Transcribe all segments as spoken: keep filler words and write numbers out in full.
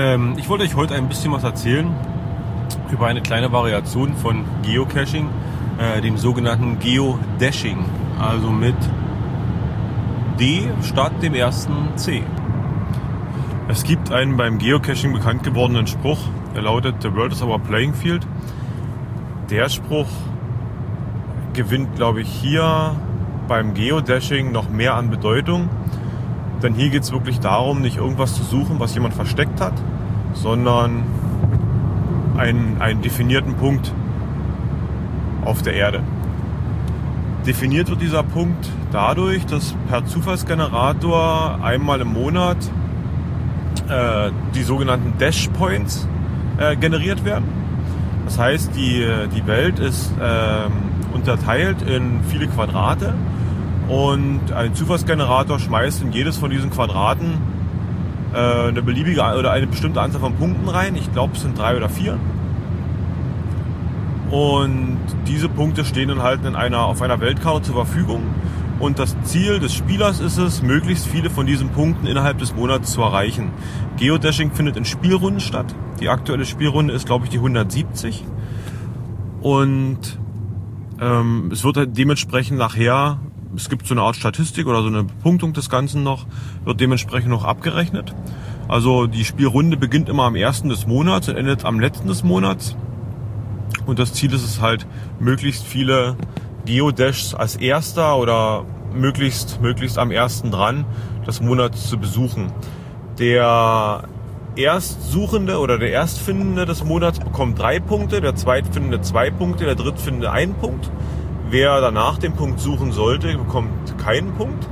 Ähm, ich wollte euch heute ein bisschen was erzählen über eine kleine Variation von Geocaching, äh, dem sogenannten Geodashing, also mit D statt dem ersten C. Es gibt einen beim Geocaching bekannt gewordenen Spruch, der lautet: "The world is our playing field." Der Spruch gewinnt, glaube ich, hier beim Geodashing noch mehr an Bedeutung, denn hier geht es wirklich darum, nicht irgendwas zu suchen, was jemand versteckt hat, sondern einen, einen definierten Punkt auf der Erde. Definiert wird dieser Punkt dadurch, dass per Zufallsgenerator einmal im Monat äh, die sogenannten Dash Points äh, generiert werden. Das heißt, die, die Welt ist äh, unterteilt in viele Quadrate und ein Zufallsgenerator schmeißt in jedes von diesen Quadraten äh, eine beliebige oder eine bestimmte Anzahl von Punkten rein. Ich glaube, es sind drei oder vier. Und diese Punkte stehen dann halt in einer, auf einer Weltkarte zur Verfügung. Und das Ziel des Spielers ist es, möglichst viele von diesen Punkten innerhalb des Monats zu erreichen. Geodashing findet in Spielrunden statt. Die aktuelle Spielrunde ist, glaube ich, die hundertsiebzig. Und ähm, es wird halt dementsprechend nachher, es gibt so eine Art Statistik oder so eine Bepunktung des Ganzen noch, wird dementsprechend noch abgerechnet. Also die Spielrunde beginnt immer am ersten des Monats und endet am letzten des Monats. Und das Ziel ist es halt, möglichst viele Geodashs als erster oder möglichst, möglichst am ersten dran des Monats zu besuchen. Der Erstsuchende oder der Erstfindende des Monats bekommt drei Punkte, der Zweitfindende zwei Punkte, der Drittfindende einen Punkt. Wer danach den Punkt suchen sollte, bekommt keinen Punkt.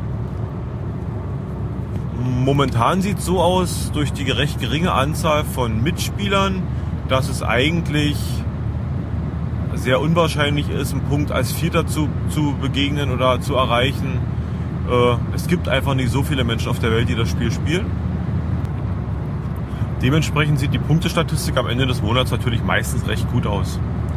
Momentan sieht es so aus, durch die recht geringe Anzahl von Mitspielern, dass es eigentlich sehr unwahrscheinlich ist, einen Punkt als Vierter zu, zu begegnen oder zu erreichen. Äh, es gibt einfach nicht so viele Menschen auf der Welt, die das Spiel spielen. Dementsprechend sieht die Punktestatistik am Ende des Monats natürlich meistens recht gut aus.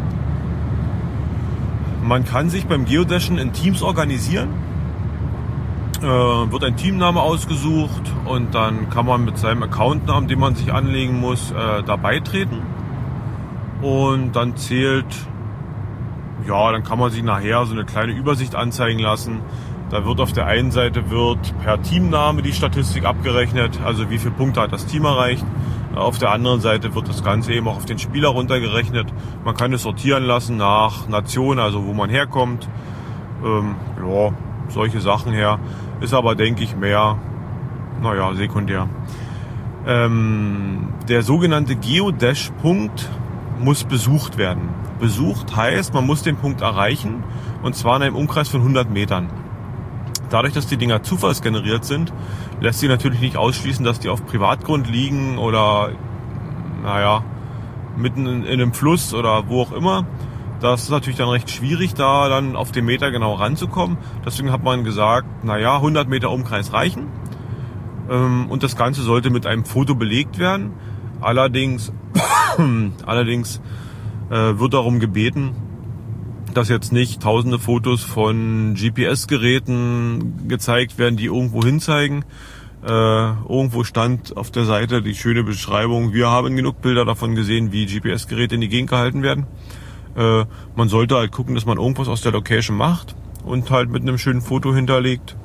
Man kann sich beim Geodashen in Teams organisieren. Äh, wird ein Teamname ausgesucht und dann kann man mit seinem Accountnamen, den man sich anlegen muss, äh, da beitreten. Und dann zählt, ja, dann kann man sich nachher so eine kleine Übersicht anzeigen lassen. Da wird auf der einen Seite wird per Teamname die Statistik abgerechnet, also wie viele Punkte hat das Team erreicht. Auf der anderen Seite wird das Ganze eben auch auf den Spieler runtergerechnet. Man kann es sortieren lassen nach Nation, also wo man herkommt. Ähm, ja, solche Sachen her. Ist aber, denke ich, mehr, naja, sekundär. Ähm, der sogenannte Geodash-Punkt muss besucht werden. Besucht heißt, man muss den Punkt erreichen, und zwar in einem Umkreis von hundert Metern. Dadurch, dass die Dinger zufallsgeneriert sind, lässt sich natürlich nicht ausschließen, dass die auf Privatgrund liegen oder, naja, mitten in, in einem Fluss oder wo auch immer. Das ist natürlich dann recht schwierig, da dann auf den Meter genau ranzukommen. Deswegen hat man gesagt, naja, hundert Meter Umkreis reichen. Und das Ganze sollte mit einem Foto belegt werden. Allerdings, allerdings äh, wird darum gebeten, dass jetzt nicht tausende Fotos von G P S-Geräten gezeigt werden, die irgendwo hinzeigen. Äh, irgendwo stand auf der Seite die schöne Beschreibung: Wir haben genug Bilder davon gesehen, wie G P S-Geräte in die Gegend gehalten werden. Äh, man sollte halt gucken, dass man irgendwas aus der Location macht und halt mit einem schönen Foto hinterlegt.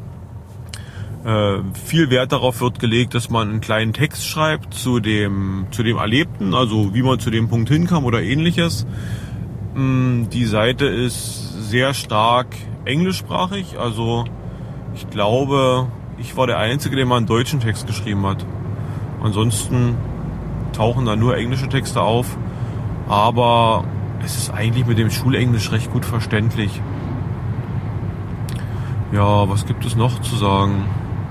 Äh, viel Wert darauf wird gelegt, dass man einen kleinen Text schreibt zu dem, zu dem Erlebten, also wie man zu dem Punkt hinkam oder ähnliches. Die Seite ist sehr stark englischsprachig, also ich glaube, ich war der Einzige, der mal einen deutschen Text geschrieben hat. Ansonsten tauchen da nur englische Texte auf, aber es ist eigentlich mit dem Schulenglisch recht gut verständlich. Ja, was gibt es noch zu sagen?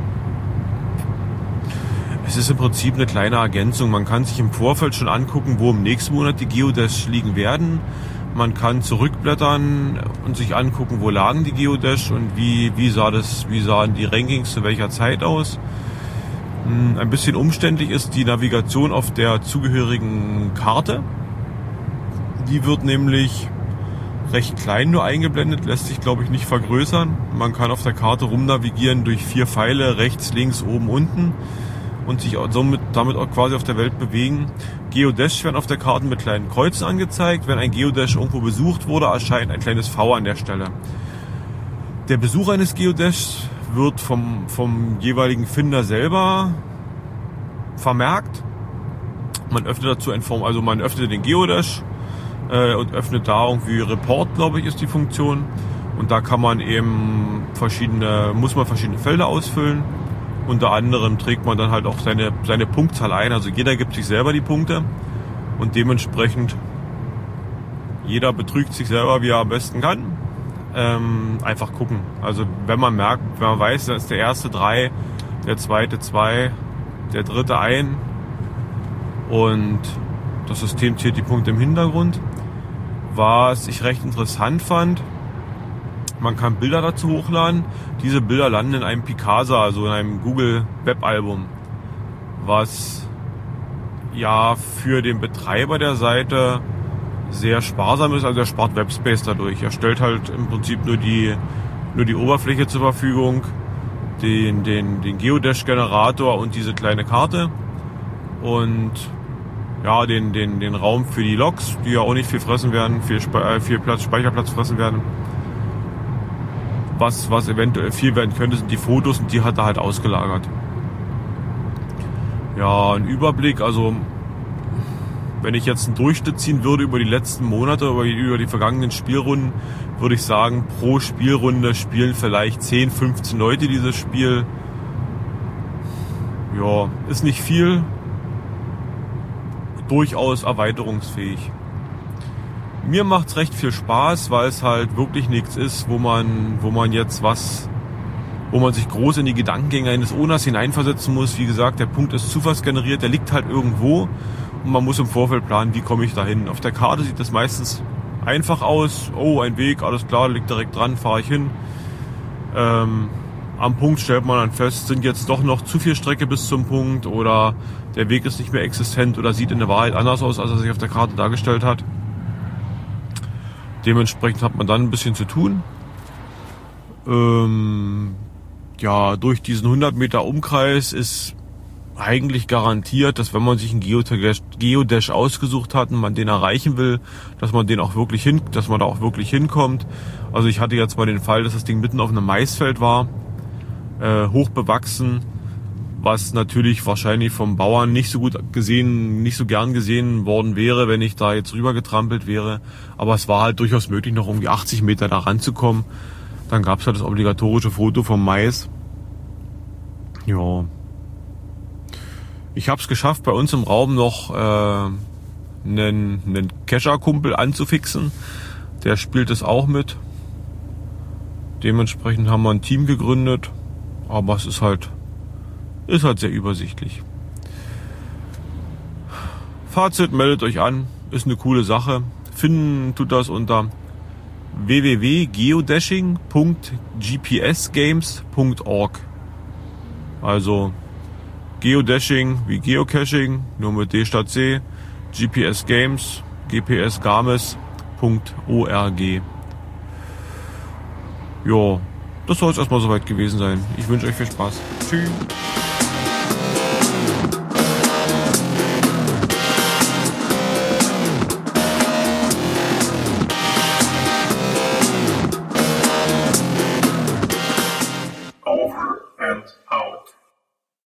Es ist im Prinzip eine kleine Ergänzung. Man kann sich im Vorfeld schon angucken, wo im nächsten Monat die Geodash liegen werden. Man kann zurückblättern und sich angucken, wo lagen die Geodash und wie, wie, sah das, wie sahen die Rankings zu welcher Zeit aus. Ein bisschen umständlich ist die Navigation auf der zugehörigen Karte. Die wird nämlich recht klein nur eingeblendet, lässt sich, glaube ich, nicht vergrößern. Man kann auf der Karte rumnavigieren durch vier Pfeile, rechts, links, oben, unten. und sich somit, damit auch quasi auf der Welt bewegen. Geodaches werden auf der Karte mit kleinen Kreuzen angezeigt. Wenn ein Geodache irgendwo besucht wurde, erscheint ein kleines V an der Stelle. Der Besuch eines Geodaches wird vom, vom jeweiligen Finder selber vermerkt. Man öffnet dazu ein Form, also man öffnet den Geodache äh, und öffnet da irgendwie Report, glaube ich, ist die Funktion. Und da kann man eben verschiedene, muss man verschiedene Felder ausfüllen. Unter anderem trägt man dann halt auch seine, seine Punktzahl ein. Also jeder gibt sich selber die Punkte und dementsprechend jeder betrügt sich selber, wie er am besten kann. Ähm, einfach gucken. Also wenn man merkt, wenn man weiß, da ist der erste drei, der zweite zwei, der dritte ein und das System zählt die Punkte im Hintergrund. Was ich recht interessant fand, man kann Bilder dazu hochladen. Diese Bilder landen in einem Picasa, also in einem Google Webalbum, was ja für den Betreiber der Seite sehr sparsam ist, also er spart Webspace dadurch. Er stellt halt im Prinzip nur die, nur die Oberfläche zur Verfügung, den, den, den Geodache-Generator und diese kleine Karte und ja, den, den, den Raum für die Logs, die ja auch nicht viel fressen werden, viel, Spe- viel Platz, Speicherplatz fressen werden. Was, was eventuell viel werden könnte, sind die Fotos und die hat er halt ausgelagert. Ja, ein Überblick, also wenn ich jetzt einen Durchschnitt ziehen würde über die letzten Monate, über die, über die vergangenen Spielrunden, würde ich sagen, pro Spielrunde spielen vielleicht zehn, fünfzehn Leute dieses Spiel. Ja, ist nicht viel, durchaus erweiterungsfähig. Mir macht's recht viel Spaß, weil es halt wirklich nichts ist, wo man, wo man jetzt was, wo man sich groß in die Gedankengänge eines Owners hineinversetzen muss. Wie gesagt, der Punkt ist zufallsgeneriert, der liegt halt irgendwo und man muss im Vorfeld planen, wie komme ich da hin. Auf der Karte sieht das meistens einfach aus. Oh, ein Weg, alles klar, liegt direkt dran, fahre ich hin. Ähm, am Punkt stellt man dann fest, sind jetzt doch noch zu viel Strecke bis zum Punkt oder der Weg ist nicht mehr existent oder sieht in der Wahrheit anders aus, als er sich auf der Karte dargestellt hat. Dementsprechend hat man dann ein bisschen zu tun. Ähm, ja, durch diesen hundert Meter Umkreis ist eigentlich garantiert, dass wenn man sich einen Geodache, Geodache ausgesucht hat und man den erreichen will, dass man den auch wirklich hin, dass man da auch wirklich hinkommt. Also ich hatte jetzt mal den Fall, dass das Ding mitten auf einem Maisfeld war, äh, hoch bewachsen, was natürlich wahrscheinlich vom Bauern nicht so gut gesehen, nicht so gern gesehen worden wäre, wenn ich da jetzt rüber getrampelt wäre. Aber es war halt durchaus möglich, noch um die achtzig Meter da ranzukommen. Dann gab es halt das obligatorische Foto vom Mais. Ja. Ich habe es geschafft, bei uns im Raum noch äh, einen, einen Kescher-Kumpel anzufixen. Der spielt es auch mit. Dementsprechend haben wir ein Team gegründet. Aber es ist halt Ist halt sehr übersichtlich. Fazit, meldet euch an. Ist eine coole Sache. Finden tut das unter w w w punkt geodashing punkt g p s games punkt org. Also Geodashing wie Geocaching, nur mit D statt C. G P S Games, G P S Games punkt org. Jo, das soll es erstmal soweit gewesen sein. Ich wünsche euch viel Spaß. Tschüss.